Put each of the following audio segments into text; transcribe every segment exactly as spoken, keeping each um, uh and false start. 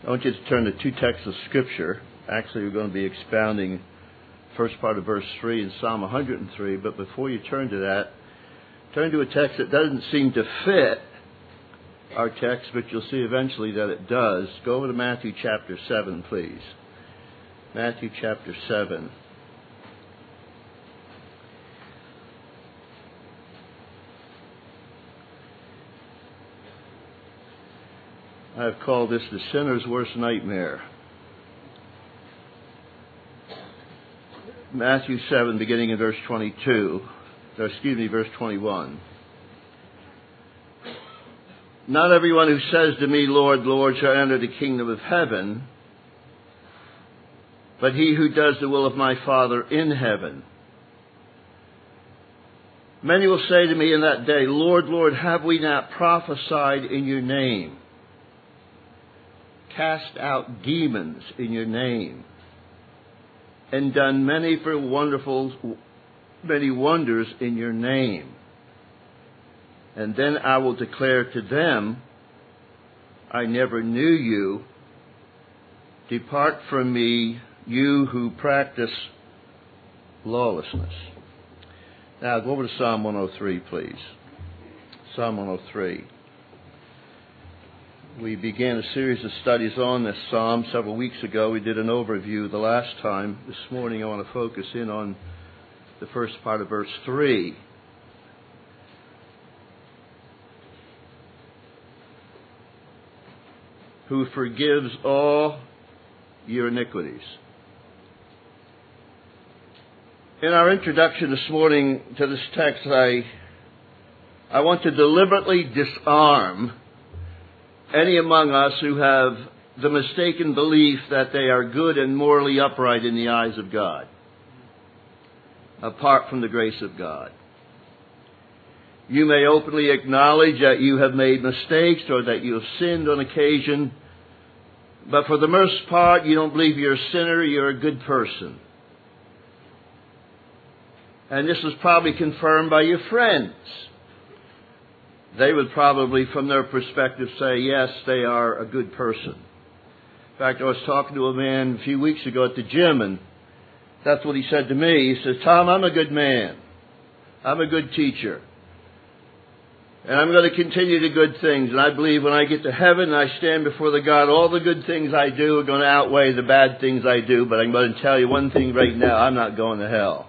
I want you to turn to two texts of Scripture. Actually, we're going to be expounding first part of verse three in Psalm one hundred three. But before you turn to that, turn to a text that doesn't seem to fit our text, but you'll see eventually that it does. Go over to Matthew chapter seven, please. Matthew chapter seven. I've called this the sinner's worst nightmare. Matthew seven, beginning in verse twenty-two. Or excuse me, verse twenty-one. Not everyone who says to me, Lord, Lord, shall enter the kingdom of heaven, but he who does the will of my Father in heaven. Many will say to me in that day, Lord, Lord, have we not prophesied in your name? Cast out demons in your name, and done many for wonderful, many wonders in your name. And then I will declare to them, I never knew you. Depart from me, you who practice lawlessness. Now go over to Psalm one oh three, please. Psalm one oh three. We began a series of studies on this psalm several weeks ago. We did an overview the last time. This morning I want to focus in on the first part of verse three. Who forgives all your iniquities. In our introduction this morning to this text, I, I want to deliberately disarm any among us who have the mistaken belief that they are good and morally upright in the eyes of God, apart from the grace of God. You may openly acknowledge that you have made mistakes or that you have sinned on occasion, but for the most part, you don't believe you're a sinner, you're a good person. And this is probably confirmed by your friends. They would probably, from their perspective, say, yes, they are a good person. In fact, I was talking to a man a few weeks ago at the gym, and that's what he said to me. He says, Tom, I'm a good man. I'm a good teacher. And I'm going to continue to good things. And I believe when I get to heaven and I stand before the God, all the good things I do are going to outweigh the bad things I do. But I'm going to tell you one thing right now, I'm not going to hell.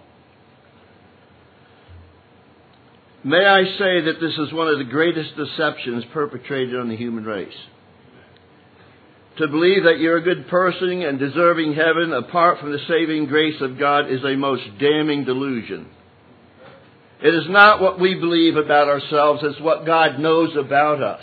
May I say that this is one of the greatest deceptions perpetrated on the human race. To believe that you're a good person and deserving heaven apart from the saving grace of God is a most damning delusion. It is not what we believe about ourselves, it's what God knows about us.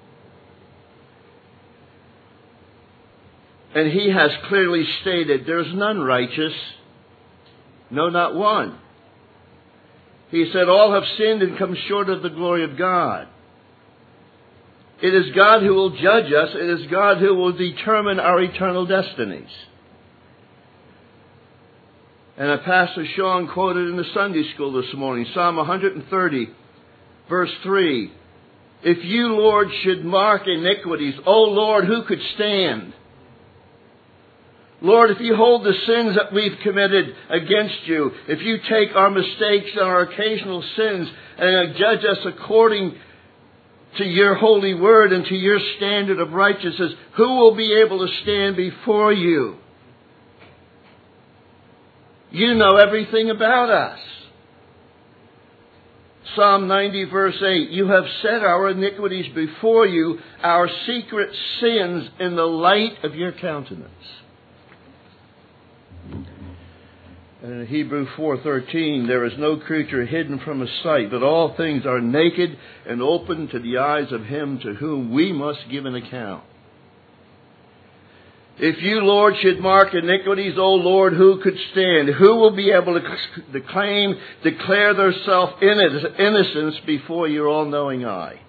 And He has clearly stated, there's none righteous, no, not one. He said, all have sinned and come short of the glory of God. It is God who will judge us. It is God who will determine our eternal destinies. And Pastor Sean quoted in the Sunday school this morning, Psalm one hundred thirty, verse three. If you, Lord, should mark iniquities, O Lord, who could stand? Lord, if you hold the sins that we've committed against you, if you take our mistakes and our occasional sins and judge us according to your holy word and to your standard of righteousness, who will be able to stand before you? You know everything about us. Psalm ninety verse eight, you have set our iniquities before you, our secret sins in the light of your countenance. And in Hebrews four thirteen, there is no creature hidden from His sight, but all things are naked and open to the eyes of Him to whom we must give an account. If you, Lord, should mark iniquities, O Lord, who could stand? Who will be able to claim, declare their self-innocence before your all-knowing eye?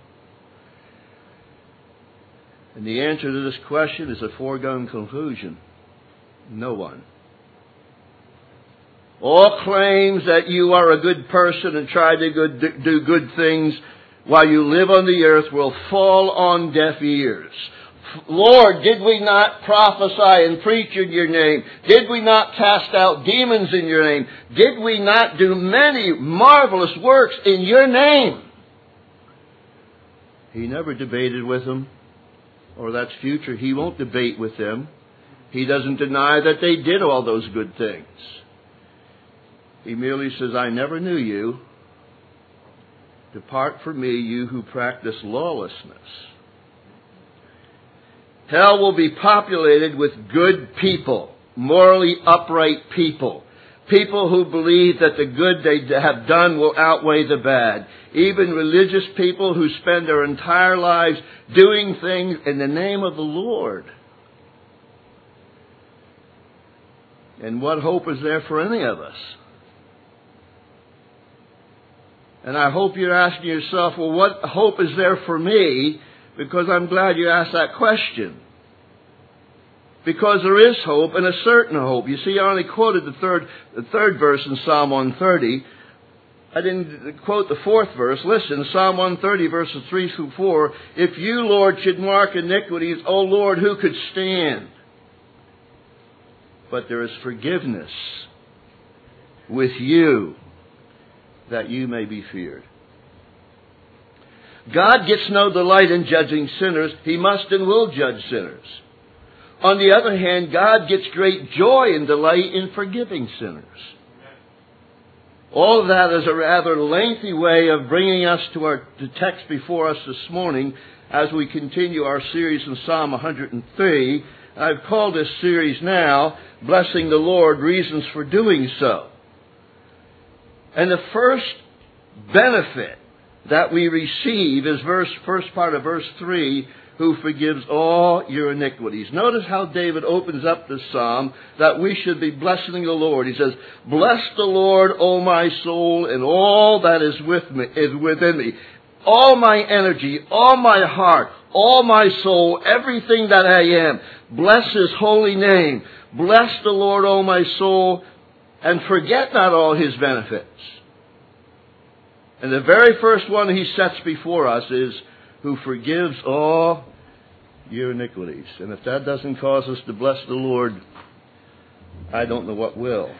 And the answer to this question is a foregone conclusion. No one. All claims that you are a good person and try to good, do good things while you live on the earth will fall on deaf ears. Lord, did we not prophesy and preach in your name? Did we not cast out demons in your name? Did we not do many marvelous works in your name? He never debated with them, or that's future. He won't debate with them. He doesn't deny that they did all those good things. He merely says, I never knew you. Depart from me, you who practice lawlessness. Hell will be populated with good people, morally upright people. People who believe that the good they have done will outweigh the bad. Even religious people who spend their entire lives doing things in the name of the Lord. And what hope is there for any of us? And I hope you're asking yourself, well, what hope is there for me? Because I'm glad you asked that question. Because there is hope, and a certain hope. You see, I only quoted the third, the third verse in Psalm one thirty. I didn't quote the fourth verse. Listen, Psalm one thirty, verses three through four. If you, Lord, should mark iniquities, O Lord, who could stand? But there is forgiveness with you, that you may be feared. God gets no delight in judging sinners. He must and will judge sinners. On the other hand, God gets great joy and delight in forgiving sinners. All of that is a rather lengthy way of bringing us to our the text before us this morning as we continue our series in Psalm one hundred three. I've called this series now, Blessing the Lord, Reasons for Doing So. And the first benefit that we receive is verse first part of verse three, who forgives all your iniquities. Notice how David opens up this psalm, that we should be blessing the Lord. He says, bless the Lord, O my soul, and all that is with me is within me. All my energy, all my heart, all my soul, everything that I am. Bless his holy name. Bless the Lord, O my soul, and forget not all his benefits. And the very first one he sets before us is, who forgives all your iniquities. And if that doesn't cause us to bless the Lord, I don't know what will.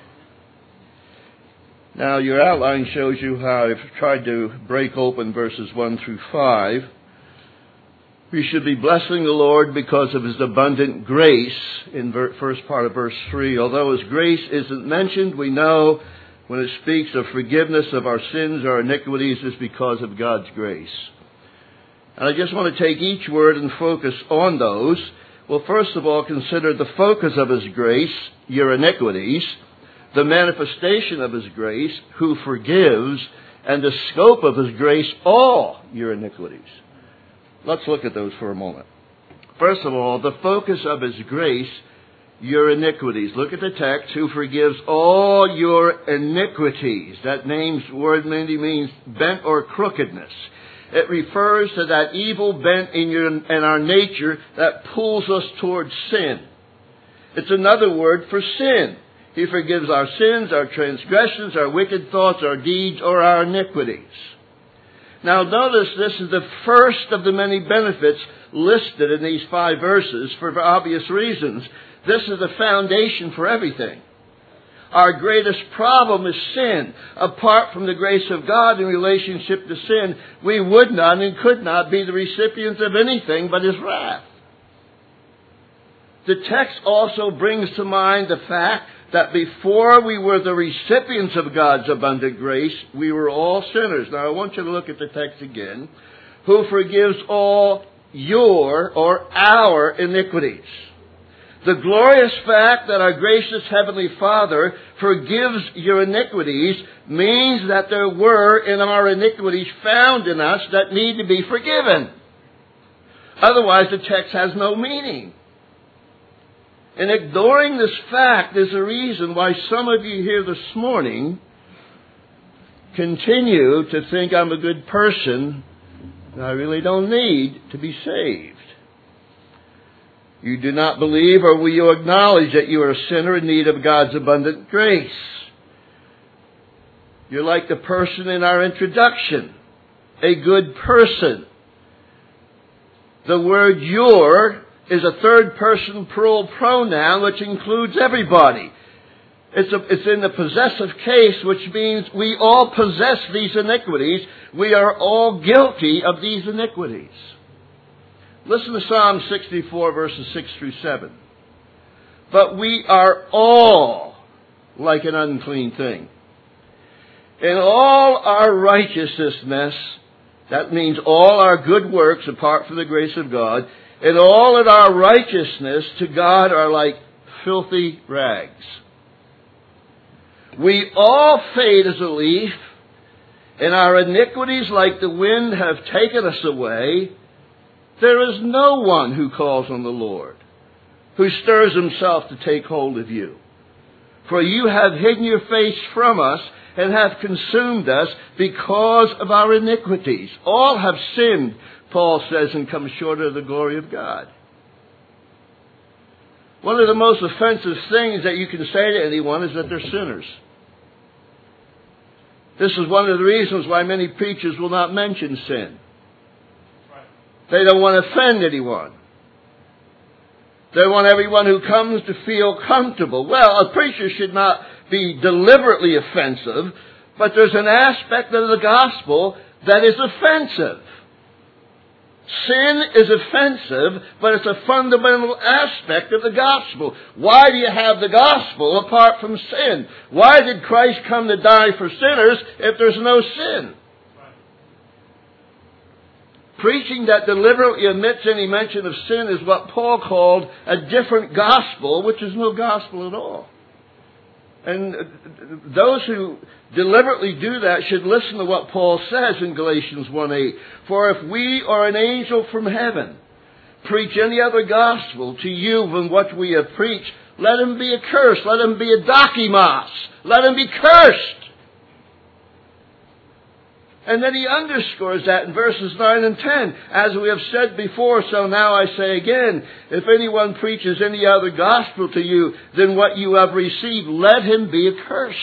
Now, your outline shows you how I've tried to break open verses one through five. We should be blessing the Lord because of his abundant grace in the first part of verse three. Although his grace isn't mentioned, we know when it speaks of forgiveness of our sins, our iniquities, is because of God's grace. And I just want to take each word and focus on those. Well, first of all, consider the focus of his grace, your iniquities, the manifestation of his grace, who forgives, and the scope of his grace, all your iniquities. Let's look at those for a moment. First of all, the focus of his grace, your iniquities. Look at the text, who forgives all your iniquities. That name's word mainly means bent or crookedness. It refers to that evil bent in, your, in our nature that pulls us towards sin. It's another word for sin. He forgives our sins, our transgressions, our wicked thoughts, our deeds, or our iniquities. Now notice this is the first of the many benefits listed in these five verses for obvious reasons. This is the foundation for everything. Our greatest problem is sin. Apart from the grace of God in relationship to sin, we would not and could not be the recipients of anything but his wrath. The text also brings to mind the fact that before we were the recipients of God's abundant grace, we were all sinners. Now I want you to look at the text again. Who forgives all your or our iniquities. The glorious fact that our gracious Heavenly Father forgives your iniquities means that there were in our iniquities found in us that need to be forgiven. Otherwise the text has no meaning. And ignoring this fact is the reason why some of you here this morning continue to think I'm a good person and I really don't need to be saved. You do not believe, or will you acknowledge that you are a sinner in need of God's abundant grace? You're like the person in our introduction, a good person. The word your is a third person plural pronoun which includes everybody. It's, a, it's in the possessive case, which means we all possess these iniquities. We are all guilty of these iniquities. Listen to Psalm sixty-four, verses six through seven. But we are all like an unclean thing. In all our righteousness, that means all our good works apart from the grace of God, in all of our righteousness to God are like filthy rags. We all fade as a leaf, and our iniquities like the wind have taken us away. There is no one who calls on the Lord, who stirs himself to take hold of you. For you have hidden your face from us and have consumed us because of our iniquities. All have sinned, Paul says, and come short of the glory of God. One of the most offensive things that you can say to anyone is that they're sinners. This is one of the reasons why many preachers will not mention sin. They don't want to offend anyone. They want everyone who comes to feel comfortable. Well, a preacher should not be deliberately offensive, but there's an aspect of the gospel that is offensive. Sin is offensive, but it's a fundamental aspect of the gospel. Why do you have the gospel apart from sin? Why did Christ come to die for sinners if there's no sin? Preaching that deliberately omits any mention of sin is what Paul called a different gospel, which is no gospel at all. And those who deliberately do that should listen to what Paul says in Galatians one eight. For if we or an angel from heaven preach any other gospel to you than what we have preached, let him be accursed. Let him be a dokimos. Let him be cursed. And then he underscores that in verses nine and ten. As we have said before, so now I say again, if anyone preaches any other gospel to you than what you have received, let him be accursed.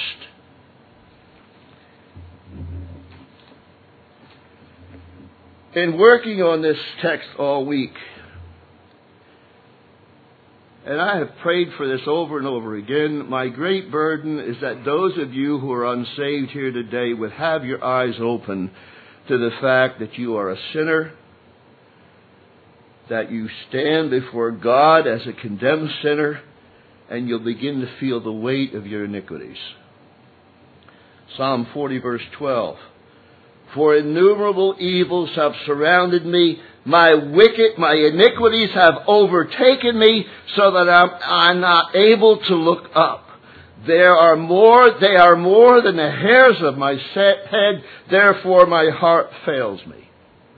In working on this text all week, and I have prayed for this over and over again, my great burden is that those of you who are unsaved here today would have your eyes open to the fact that you are a sinner, that you stand before God as a condemned sinner, and you'll begin to feel the weight of your iniquities. Psalm forty, verse twelve. For innumerable evils have surrounded me. My wicked, my iniquities have overtaken me so that I'm, I'm not able to look up. There are more, they are more than the hairs of my head. Therefore my heart fails me.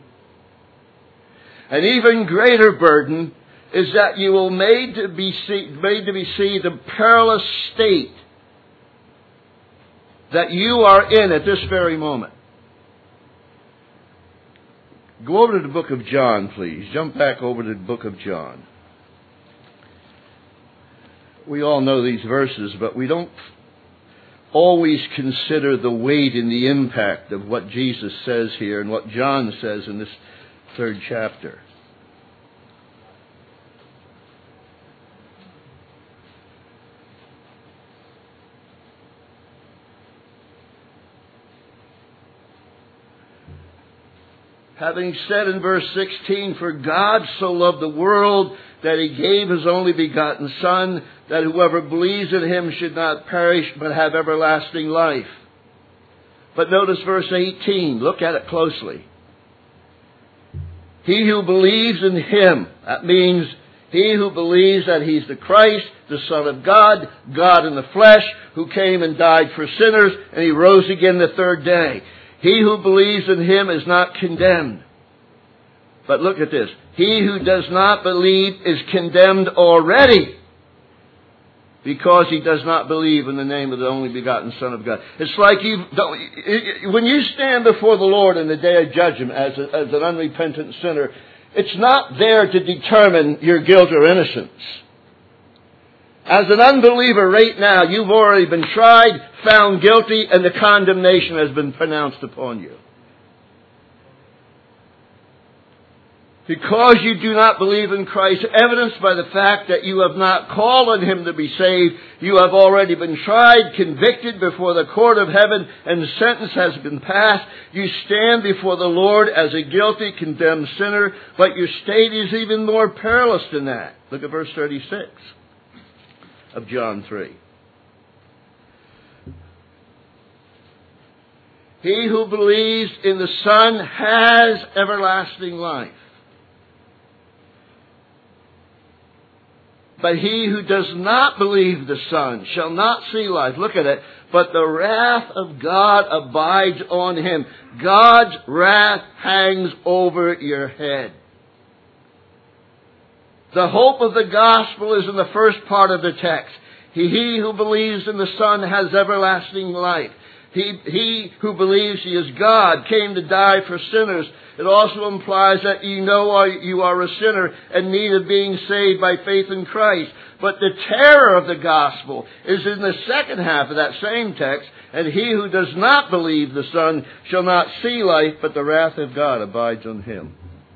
An even greater burden is that you will made to be see, made to be see the perilous state that you are in at this very moment. Go over to the book of John, please. Jump back over to the book of John. We all know these verses, but we don't always consider the weight and the impact of what Jesus says here and what John says in this third chapter. Having said in verse sixteen, for God so loved the world that he gave his only begotten Son, that whoever believes in him should not perish but have everlasting life. But notice verse eighteen. Look at it closely. He who believes in him, that means he who believes that he's the Christ, the Son of God, God in the flesh, who came and died for sinners, and he rose again the third day. He who believes in him is not condemned. But look at this. He who does not believe is condemned already, because he does not believe in the name of the only begotten Son of God. It's like you don't, when you stand before the Lord in the day of judgment as, a, as an unrepentant sinner, it's not there to determine your guilt or innocence. As an unbeliever right now, you've already been tried, found guilty, and the condemnation has been pronounced upon you. Because you do not believe in Christ, evidenced by the fact that you have not called on Him to be saved, you have already been tried, convicted before the court of heaven, and the sentence has been passed. You stand before the Lord as a guilty, condemned sinner, but your state is even more perilous than that. Look at verse thirty-six of John three. He who believes in the Son has everlasting life. But he who does not believe the Son shall not see life. Look at it. But the wrath of God abides on him. God's wrath hangs over your head. The hope of the gospel is in the first part of the text. He, he who believes in the Son has everlasting life. He, he who believes He is God came to die for sinners. It also implies that you know you are a sinner in need of being saved by faith in Christ. But the terror of the gospel is in the second half of that same text. And he who does not believe the Son shall not see life, but the wrath of God abides on him.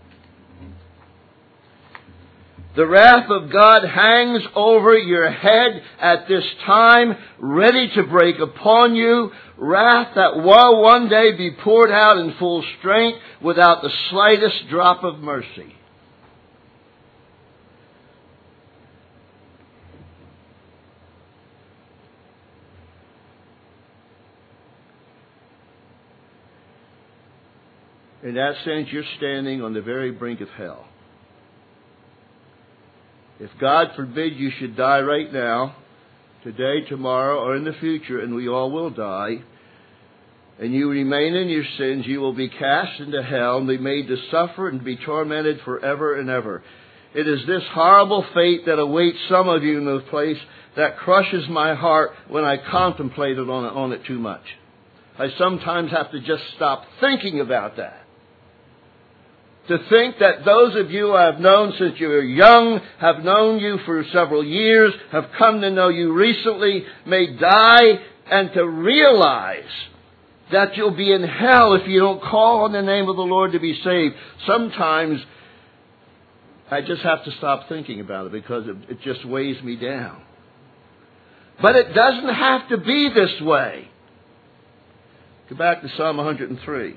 The wrath of God hangs over your head at this time, ready to break upon you. Wrath that will one day be poured out in full strength without the slightest drop of mercy. In that sense, you're standing on the very brink of hell. If God forbid you should die right now, today, tomorrow, or in the future, and we all will die, and you remain in your sins, you will be cast into hell and be made to suffer and be tormented forever and ever. It is this horrible fate that awaits some of you in this place that crushes my heart when I contemplate it on, on it too much. I sometimes have to just stop thinking about that. To think that those of you I have known since you were young, have known you for several years, have come to know you recently, may die, and to realize that you'll be in hell if you don't call on the name of the Lord to be saved. Sometimes I just have to stop thinking about it because it, it just weighs me down. But it doesn't have to be this way. Go back to Psalm one hundred three.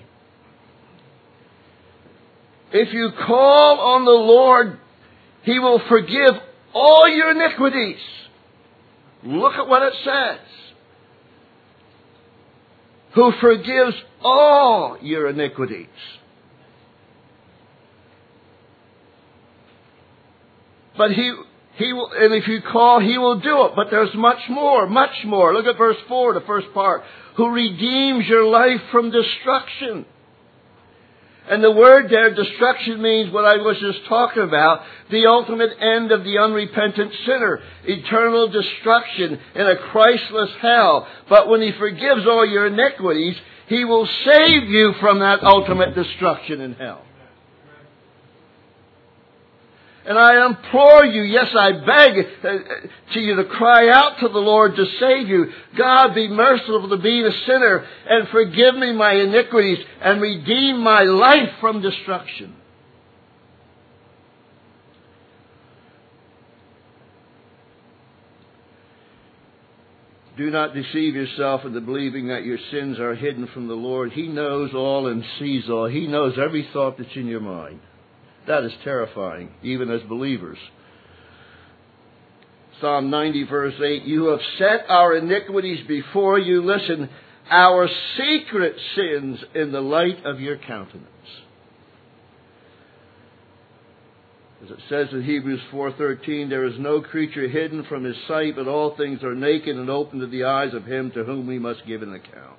If you call on the Lord, He will forgive all your iniquities. Look at what it says. Who forgives all your iniquities. But He, He will, and if you call, He will do it. But there's much more, much more. Look at verse four, the first part. Who redeems your life from destruction. And the word there, destruction, means what I was just talking about, the ultimate end of the unrepentant sinner, eternal destruction in a Christless hell. But when He forgives all your iniquities, He will save you from that ultimate destruction in hell. And I implore you, yes, I beg to you to cry out to the Lord to save you. God, be merciful to me, a sinner, and forgive me my iniquities and redeem my life from destruction. Do not deceive yourself into believing that your sins are hidden from the Lord. He knows all and sees all. He knows every thought that's in your mind. That is terrifying, even as believers. Psalm ninety, verse eight, you have set our iniquities before you. Listen, our secret sins in the light of your countenance. As it says in Hebrews four thirteen, there is no creature hidden from His sight, but all things are naked and open to the eyes of Him to whom we must give an account.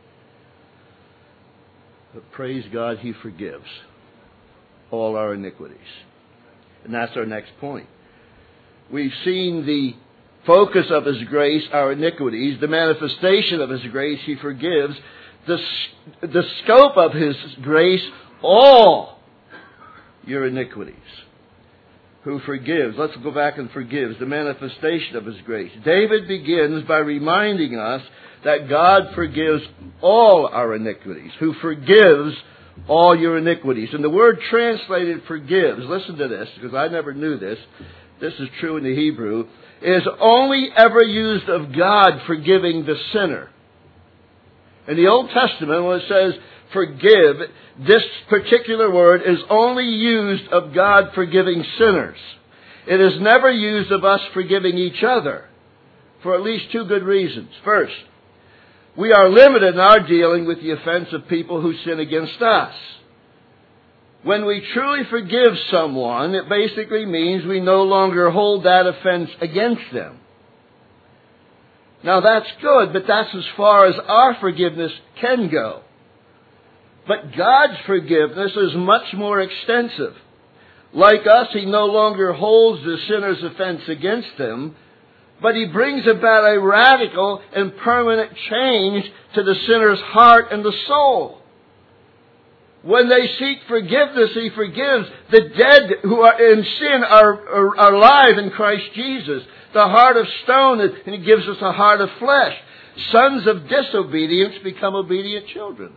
But praise God, He forgives all our iniquities. And that's our next point. We've seen the focus of His grace, our iniquities, the manifestation of His grace, He forgives, the, the scope of His grace, all your iniquities. Who forgives. Let's go back and forgives, the manifestation of His grace. David begins by reminding us that God forgives all our iniquities, who forgives all your iniquities. And the word translated forgives, listen to this, because I never knew this. This is true in the Hebrew, is only ever used of God forgiving the sinner. In the Old Testament, when it says forgive, this particular word is only used of God forgiving sinners. It is never used of us forgiving each other, for at least two good reasons. First, we are limited in our dealing with the offense of people who sin against us. When we truly forgive someone, it basically means we no longer hold that offense against them. Now that's good, but that's as far as our forgiveness can go. But God's forgiveness is much more extensive. Like us, He no longer holds the sinner's offense against them, but He brings about a radical and permanent change to the sinner's heart and the soul. When they seek forgiveness, He forgives. The dead who are in sin are, are, are alive in Christ Jesus. The heart of stone, and He gives us a heart of flesh. Sons of disobedience become obedient children.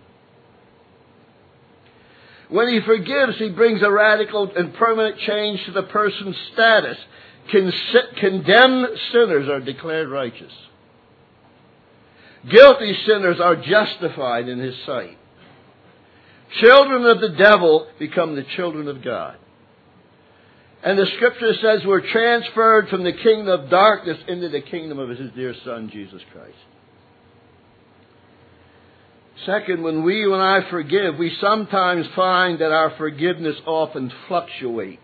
When He forgives, He brings a radical and permanent change to the person's status. Con- condemned sinners are declared righteous. Guilty sinners are justified in His sight. Children of the devil become the children of God. And the Scripture says we're transferred from the kingdom of darkness into the kingdom of His dear Son, Jesus Christ. Second, when we, when I forgive, we sometimes find that our forgiveness often fluctuates.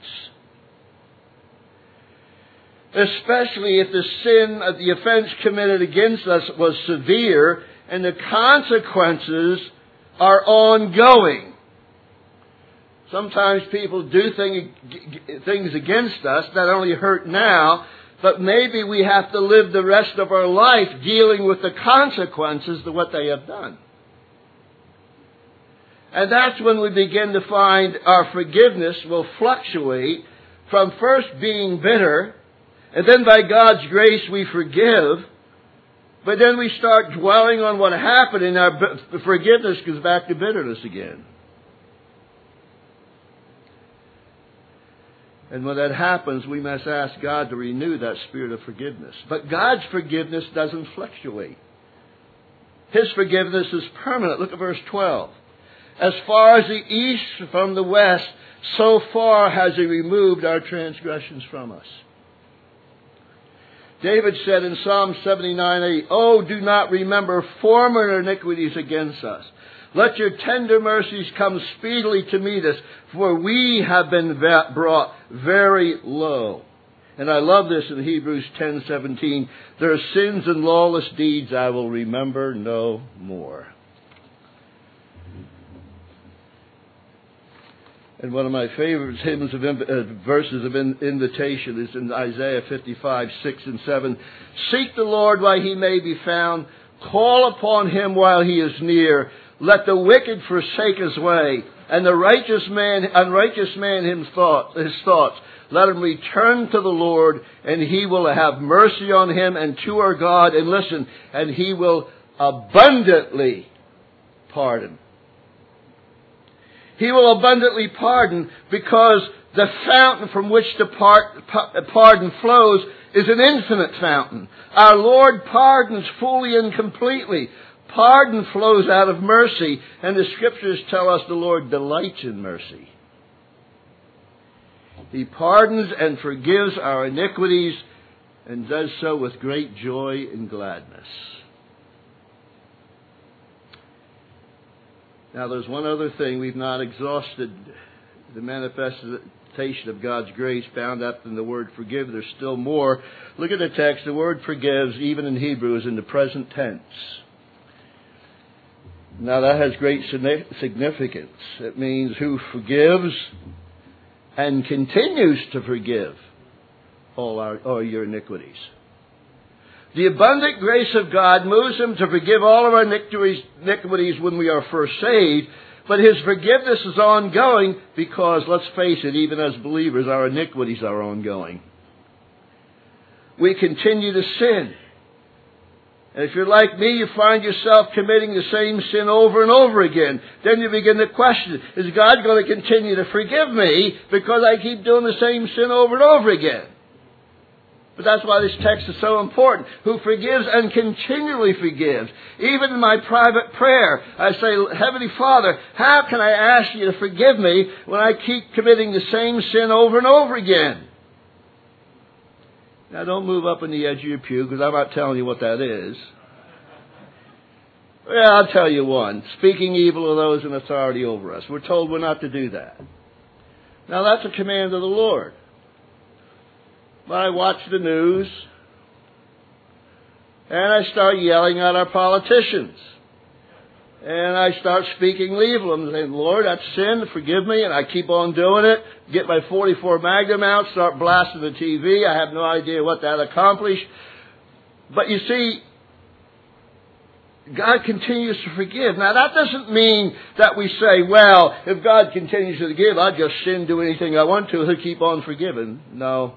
Especially if the sin, the offense committed against us was severe and the consequences are ongoing. Sometimes people do thing, things against us that only hurt now, but maybe we have to live the rest of our life dealing with the consequences of what they have done. And that's when we begin to find our forgiveness will fluctuate from first being bitter, and then by God's grace we forgive, but then we start dwelling on what happened, and our forgiveness goes back to bitterness again. And when that happens, we must ask God to renew that spirit of forgiveness. But God's forgiveness doesn't fluctuate. His forgiveness is permanent. Look at verse twelve. As far as the east from the west, so far has He removed our transgressions from us. David said in Psalm seventy-nine eight, "Oh, do not remember former iniquities against us. Let your tender mercies come speedily to meet us, for we have been brought very low." And I love this in Hebrews ten seventeen. "Their sins and lawless deeds I will remember no more." And one of my favorite hymns of uh, verses of in, invitation is in Isaiah fifty-five six and seven. "Seek the Lord while He may be found. Call upon Him while He is near. Let the wicked forsake his way, and the righteous man, unrighteous man his thoughts, his thoughts. Let him return to the Lord, and He will have mercy on him, and to our God, and listen, and He will abundantly pardon." He will abundantly pardon because the fountain from which the pardon flows is an infinite fountain. Our Lord pardons fully and completely. Pardon flows out of mercy, and the Scriptures tell us the Lord delights in mercy. He pardons and forgives our iniquities and does so with great joy and gladness. Now, there's one other thing. We've not exhausted the manifestation of God's grace bound up in the word forgive. There's still more. Look at the text. The word forgives, even in Hebrew, is in the present tense. Now, that has great significance. It means who forgives and continues to forgive all, our, all your iniquities. The abundant grace of God moves Him to forgive all of our iniquities when we are first saved, but His forgiveness is ongoing because, let's face it, even as believers, our iniquities are ongoing. We continue to sin. And if you're like me, you find yourself committing the same sin over and over again. Then you begin to question, is God going to continue to forgive me because I keep doing the same sin over and over again? But that's why this text is so important. Who forgives and continually forgives. Even in my private prayer, I say, Heavenly Father, how can I ask you to forgive me when I keep committing the same sin over and over again? Now, don't move up on the edge of your pew, because I'm not telling you what that is. Yeah, I'll tell you one. Speaking evil of those in authority over us. We're told we're not to do that. Now, that's a command of the Lord. But I watch the news, and I start yelling at our politicians. And I start speaking evil and saying, Lord, that's sin, forgive me, and I keep on doing it. Get my forty-four Magnum out, start blasting the T V. I have no idea what that accomplished. But you see, God continues to forgive. Now, that doesn't mean that we say, well, if God continues to forgive, I'll just sin, do anything I want to, He'll keep on forgiving. No.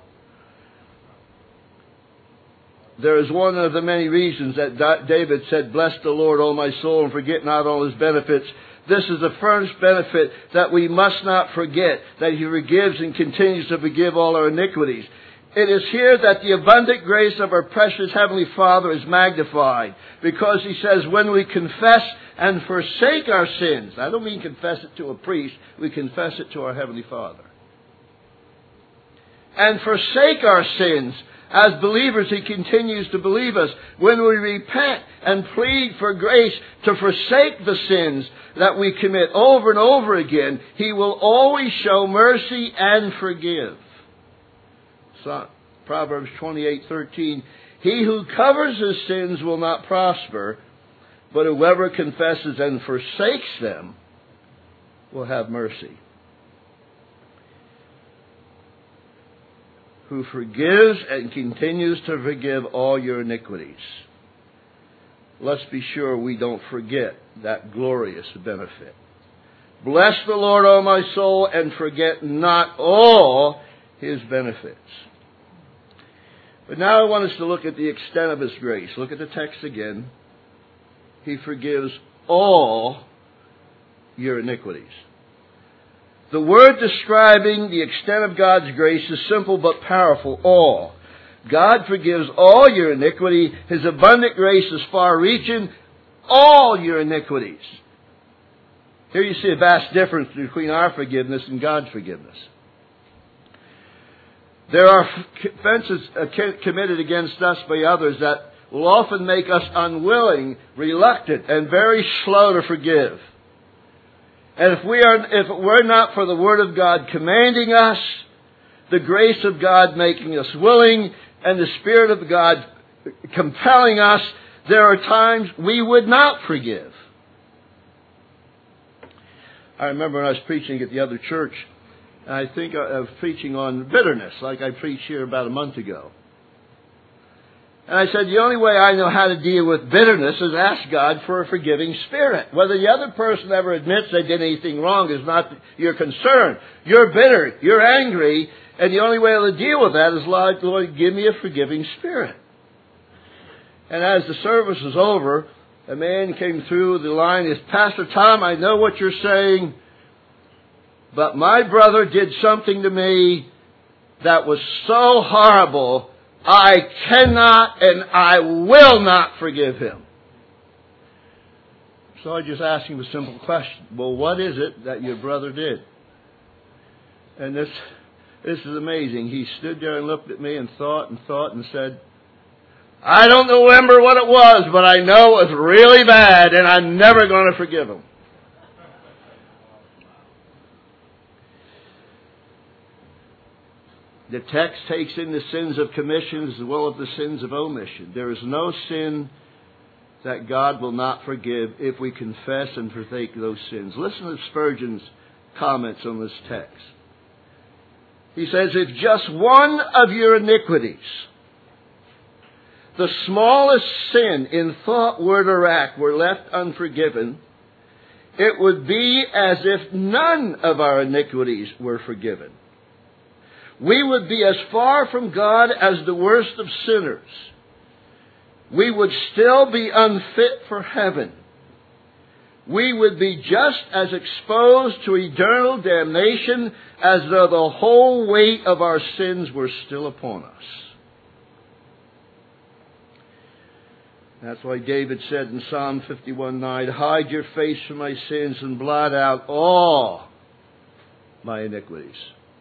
There is one of the many reasons that David said, bless the Lord, O my soul, and forget not all His benefits. This is the first benefit that we must not forget, that He forgives and continues to forgive all our iniquities. It is here that the abundant grace of our precious Heavenly Father is magnified, because He says when we confess and forsake our sins, I don't mean confess it to a priest, we confess it to our Heavenly Father. And forsake our sins, as believers, He continues to believe us. When we repent and plead for grace to forsake the sins that we commit over and over again, He will always show mercy and forgive. So, Proverbs twenty-eight thirteen, He who covers his sins will not prosper, but whoever confesses and forsakes them will have mercy. Who forgives and continues to forgive all your iniquities. Let's be sure we don't forget that glorious benefit. Bless the Lord, O my soul, and forget not all His benefits. But now I want us to look at the extent of His grace. Look at the text again. He forgives all your iniquities. The word describing the extent of God's grace is simple but powerful. All. God forgives all your iniquity. His abundant grace is far-reaching. All your iniquities. Here you see a vast difference between our forgiveness and God's forgiveness. There are offenses committed against us by others that will often make us unwilling, reluctant, and very slow to forgive. And if we are, if it were not for the Word of God commanding us, the grace of God making us willing, and the Spirit of God compelling us, there are times we would not forgive. I remember when I was preaching at the other church, and I think I was preaching on bitterness, like I preached here about a month ago. And I said, the only way I know how to deal with bitterness is ask God for a forgiving spirit. Whether the other person ever admits they did anything wrong is not your concern. You're bitter, you're angry, and the only way to deal with that is, Lord, Lord, give me a forgiving spirit. And as the service was over, a man came through the line and said, Pastor Tom, I know what you're saying, but my brother did something to me that was so horrible, I cannot and I will not forgive him. So I just asked him a simple question. Well, what is it that your brother did? And this, this is amazing. He stood there and looked at me and thought and thought and said, I don't remember what it was, but I know it was really bad and I'm never going to forgive him. The text takes in the sins of commission as well as the sins of omission. There is no sin that God will not forgive if we confess and forsake those sins. Listen to Spurgeon's comments on this text. He says, if just one of your iniquities, the smallest sin in thought, word, or act, were left unforgiven, it would be as if none of our iniquities were forgiven. We would be as far from God as the worst of sinners. we would still be unfit for heaven. We would be just as exposed to eternal damnation as though the whole weight of our sins were still upon us. That's why David said in Psalm fifty-one nine, hide your face from my sins and blot out all my iniquities.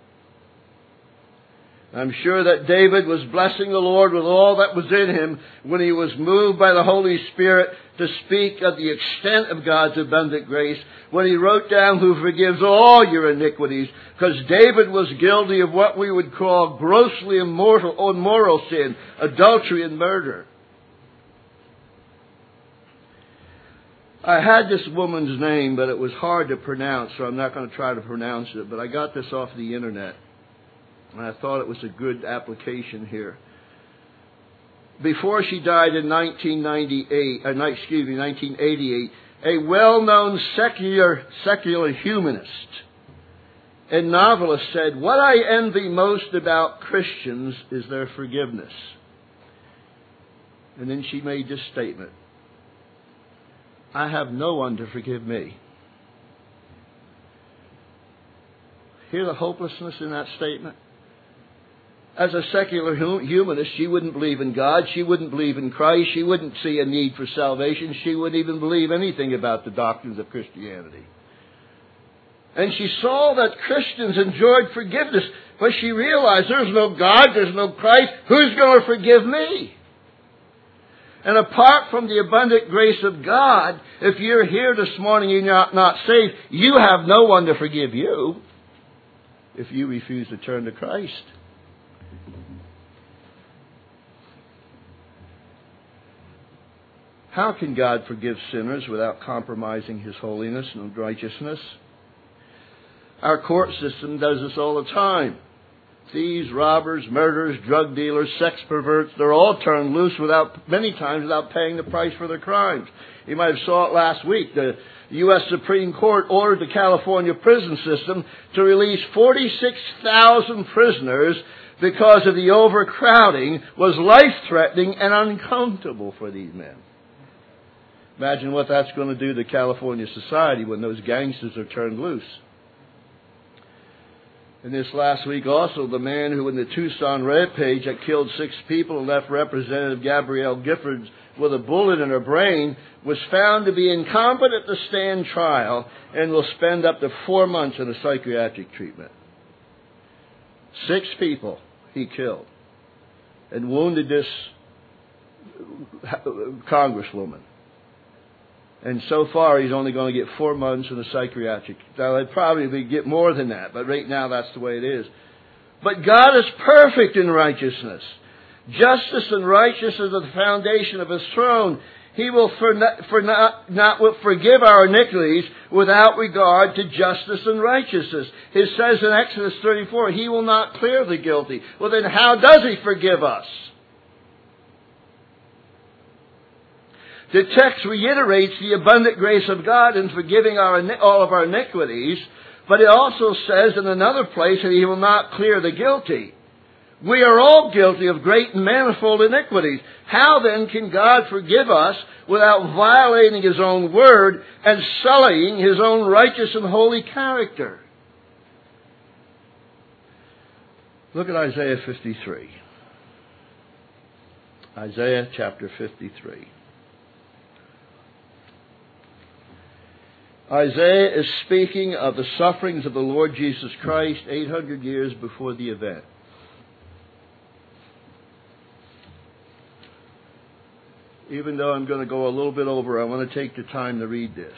I'm sure that David was blessing the Lord with all that was in him when he was moved by the Holy Spirit to speak of the extent of God's abundant grace, when he wrote down who forgives all your iniquities, because David was guilty of what we would call grossly immoral, immoral sin, adultery and murder. I had this woman's name, but it was hard to pronounce, so I'm not going to try to pronounce it, but I got this off the internet. And I thought it was a good application here. Before she died in nineteen ninety-eight, uh, excuse me, nineteen eighty-eight, a well-known secular secular humanist and novelist said, "What I envy most about Christians is their forgiveness." And then she made this statement: "I have no one to forgive me." Hear the hopelessness in that statement? As a secular humanist, she wouldn't believe in God. She wouldn't believe in Christ. She wouldn't see a need for salvation. She wouldn't even believe anything about the doctrines of Christianity. And she saw that Christians enjoyed forgiveness, but she realized there's no God, there's no Christ. Who's going to forgive me? And apart from the abundant grace of God, if you're here this morning and you're not, not saved, you have no one to forgive you if you refuse to turn to Christ. How can God forgive sinners without compromising His holiness and righteousness? Our court system does this all the time. Thieves, robbers, murderers, drug dealers, sex perverts, they're all turned loose without, many times without paying the price for their crimes. You might have saw it last week. The U S Supreme Court ordered the California prison system to release forty-six thousand prisoners because of the overcrowding was life-threatening and uncomfortable for these men. Imagine what that's going to do to California society when those gangsters are turned loose. And this last week also, the man who in the Tucson rampage had killed six people and left Representative Gabrielle Giffords with a bullet in her brain was found to be incompetent to stand trial and will spend up to four months in a psychiatric treatment. Six people he killed and wounded this congresswoman. And so far, he's only going to get four months in a psychiatric. Now, they'd probably get more than that, but right now that's the way it is. But God is perfect in righteousness. Justice and righteousness are the foundation of His throne. He will for not, for not, not forgive our iniquities without regard to justice and righteousness. It says in Exodus thirty-four, He will not clear the guilty. Well, then how does He forgive us? The text reiterates the abundant grace of God in forgiving our, all of our iniquities, but it also says in another place that He will not clear the guilty. We are all guilty of great and manifold iniquities. How then can God forgive us without violating His own word and sullying His own righteous and holy character? Look at Isaiah fifty-three. Isaiah chapter fifty-three. Isaiah is speaking of the sufferings of the Lord Jesus Christ eight hundred years before the event. Even though I'm going to go a little bit over, I want to take the time to read this.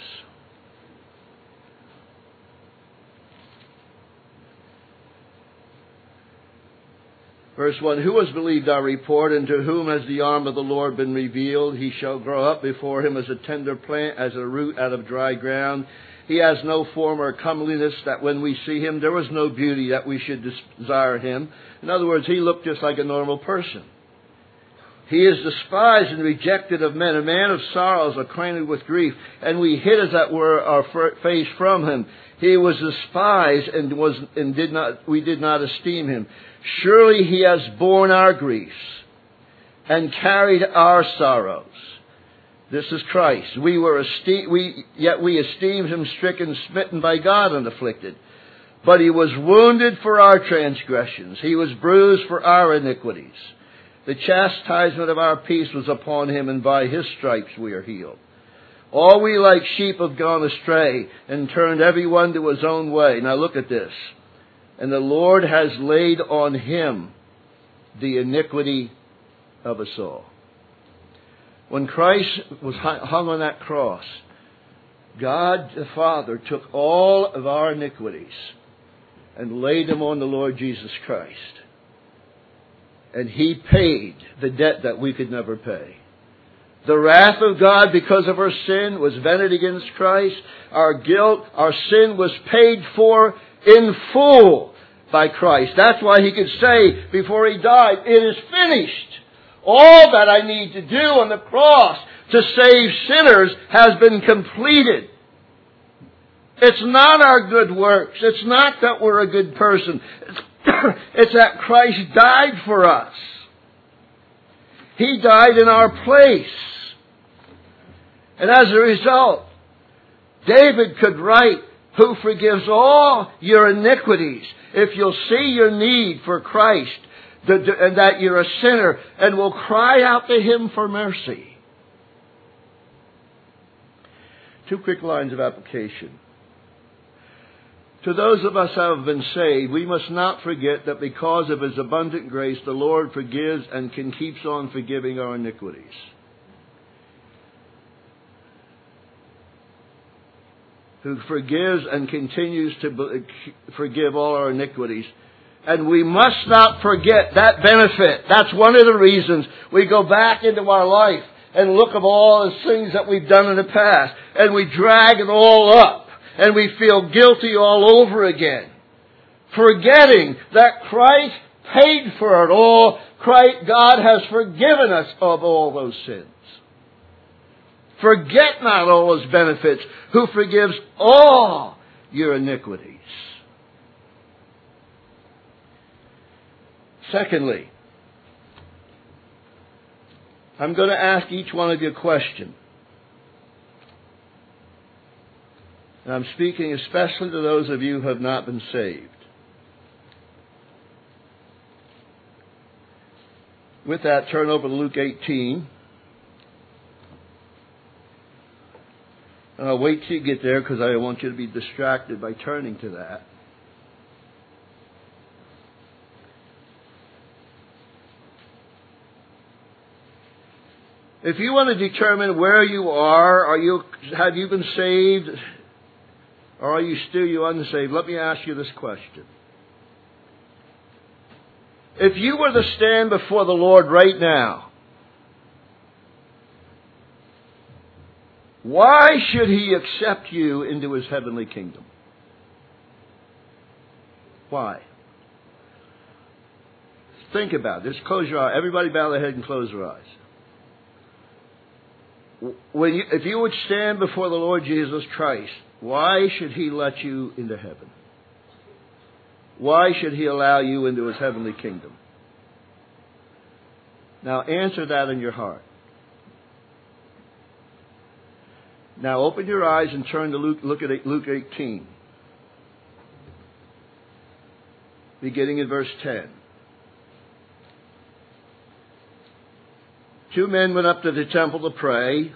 Verse one, Who has believed our report, and to whom has the arm of the Lord been revealed? He shall grow up before Him as a tender plant, as a root out of dry ground. He has no form or comeliness that when we see Him, there was no beauty that we should desire Him. In other words, He looked just like a normal person. He is despised and rejected of men, a man of sorrows, acquainted with grief, and we hid, as that were, our face from Him. He was despised, and was and did not we did not esteem Him. Surely He has borne our griefs and carried our sorrows. This is Christ. We were esteemed, we, yet we esteemed him stricken, smitten by God, and afflicted. But he was wounded for our transgressions. He was bruised for our iniquities. The chastisement of our peace was upon him, and by his stripes we are healed. All we like sheep have gone astray, and turned every one to his own way. Now look at this. And the Lord has laid on him the iniquity of us all. When Christ was hung on that cross, God the Father took all of our iniquities and laid them on the Lord Jesus Christ. And he paid the debt that we could never pay. The wrath of God because of our sin was vented against Christ. Our guilt, our sin was paid for in full by Christ. That's why he could say before he died, it is finished. All that I need to do on the cross to save sinners has been completed. It's not our good works. It's not that we're a good person. It's, it's that Christ died for us. He died in our place. And as a result, David could write, who forgives all your iniquities. If you'll see your need for Christ, and that you're a sinner, and will cry out to him for mercy. Two quick lines of application. To those of us who have been saved, we must not forget that because of his abundant grace, the Lord forgives and can keeps on forgiving our iniquities. Who forgives and continues to forgive all our iniquities. And we must not forget that benefit. That's one of the reasons we go back into our life and look at all the things that we've done in the past. And we drag it all up. And we feel guilty all over again. Forgetting that Christ paid for it all. Christ, God has forgiven us of all those sins. Forget not all his benefits, who forgives all your iniquities. Secondly, I'm going to ask each one of you a question. And I'm speaking especially to those of you who have not been saved. With that, turn over to Luke eighteen. And I'll wait till you get there because I don't want you to be distracted by turning to that. If you want to determine where you are, are you, have you been saved, or are you still you unsaved? Let me ask you this question. If you were to stand before the Lord right now, why should he accept you into his heavenly kingdom? Why? Think about it. Just close your eyes. Everybody bow their head and close their eyes. When you, if you would stand before the Lord Jesus Christ, why should he let you into heaven? Why should he allow you into his heavenly kingdom? Now answer that in your heart. Now open your eyes and turn to Luke, look at Luke eighteen. Beginning in verse ten. Two men went up to the temple to pray.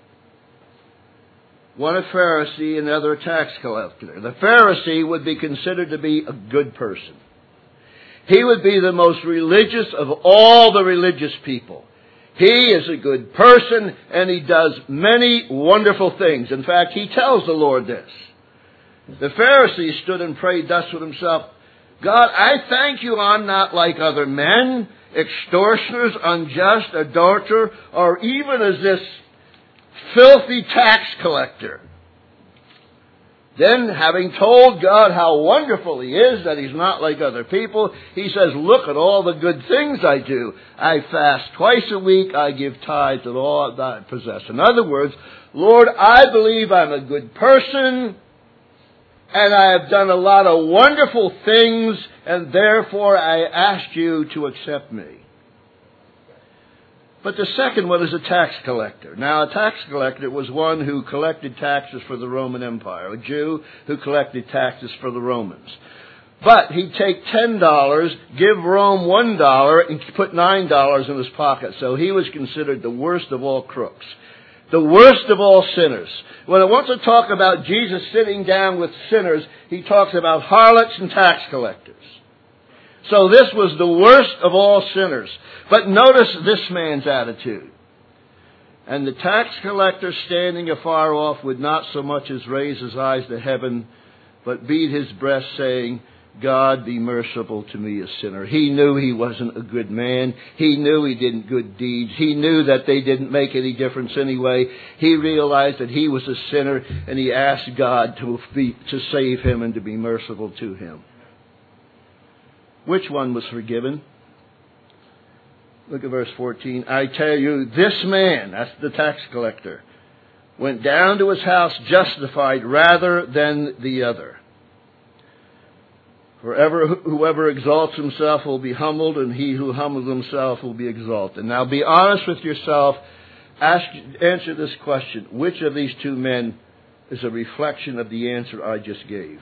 One a Pharisee and the other a tax collector. The Pharisee would be considered to be a good person. He would be the most religious of all the religious people. He is a good person and he does many wonderful things. In fact, he tells the Lord this. The Pharisee stood and prayed thus with himself, God, I thank you I'm not like other men, extortioners, unjust, adulterer, or even as this filthy tax collector. Then, having told God how wonderful he is, that he's not like other people, he says, look at all the good things I do. I fast twice a week. I give tithes of all that I possess. In other words, Lord, I believe I'm a good person, and I have done a lot of wonderful things, and therefore I ask you to accept me. But the second one is a tax collector. Now, a tax collector was one who collected taxes for the Roman Empire, a Jew who collected taxes for the Romans. But he'd take ten dollars, give Rome one dollar, and put nine dollars in his pocket. So he was considered the worst of all crooks, the worst of all sinners. When I want to talk about Jesus sitting down with sinners, he talks about harlots and tax collectors. So this was the worst of all sinners. But notice this man's attitude. And the tax collector standing afar off would not so much as raise his eyes to heaven, but beat his breast, saying, God, be merciful to me, a sinner. He knew he wasn't a good man. He knew he didn't good deeds. He knew that they didn't make any difference anyway. He realized that he was a sinner, and he asked God to be, to save him and to be merciful to him. Which one was forgiven? Look at verse fourteen. I tell you, this man, that's the tax collector, went down to his house justified rather than the other. For ever, whoever exalts himself will be humbled, and he who humbles himself will be exalted. Now be honest with yourself. Ask, answer this question. Which of these two men is a reflection of the answer I just gave?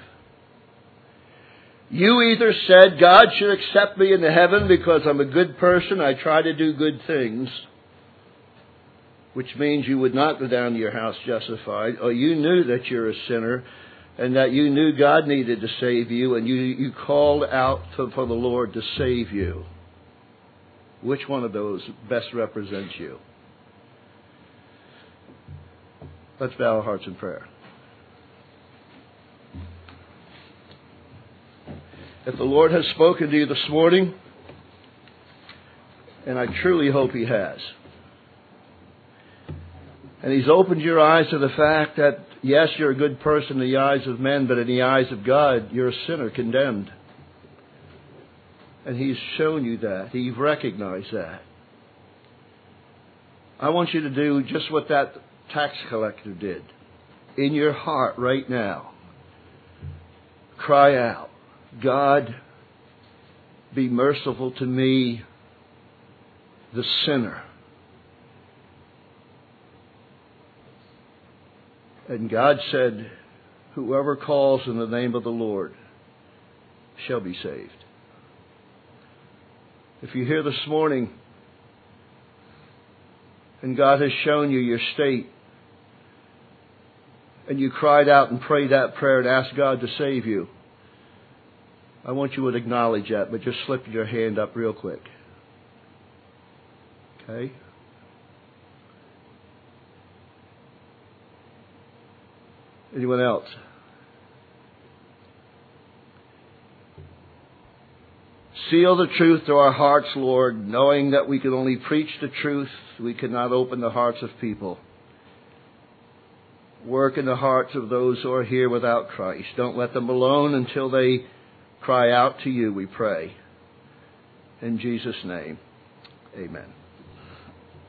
You either said, God should accept me into heaven because I'm a good person, I try to do good things, which means you would not go down to your house justified, or you knew that you're a sinner, and that you knew God needed to save you, and you, you called out to, for the Lord to save you. Which one of those best represents you? Let's bow our hearts in prayer. If the Lord has spoken to you this morning, and I truly hope He has, and He's opened your eyes to the fact that, yes, you're a good person in the eyes of men, but in the eyes of God, you're a sinner condemned. And He's shown you that. He's recognized that. I want you to do just what that tax collector did. In your heart right now, cry out, God, be merciful to me, the sinner. And God said, whoever calls in the name of the Lord shall be saved. If you're here this morning and God has shown you your state, and you cried out and prayed that prayer and asked God to save you, I want you to acknowledge that, but just slip your hand up real quick. Okay? Anyone else? Seal the truth to our hearts, Lord, knowing that we can only preach the truth. We cannot open the hearts of people. Work in the hearts of those who are here without Christ. Don't let them alone until they cry out to you, we pray. In Jesus' name, amen.